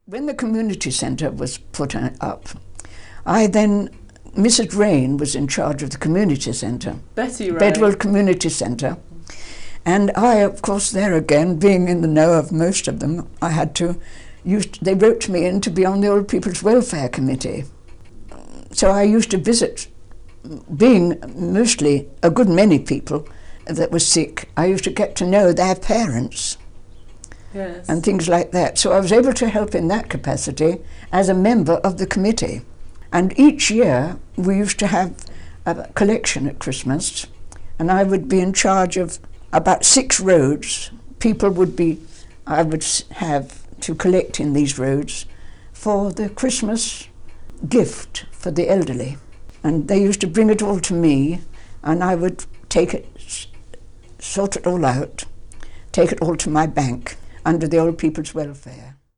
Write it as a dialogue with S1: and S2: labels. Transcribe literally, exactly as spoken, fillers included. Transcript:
S1: When the community centre was put up, I then, Missus Rain was in charge of the community centre.
S2: Betty Rain.
S1: Bedwell Community Centre. And I, of course, there again, being in the know of most of them, I had to use, they wrote me in to be on the Old People's Welfare Committee. So I used to visit, being mostly a good many people that were sick, I used to get to know their parents.
S2: Yes.
S1: And things like that. So I was able to help in that capacity as a member of the committee. And each year we used to have a collection at Christmas, and I would be in charge of about six roads. People would be, I would have to collect in these roads for the Christmas gift for the elderly. And they used to bring it all to me, and I would take it, sort it all out, take it all to my bank under the Old People's Welfare.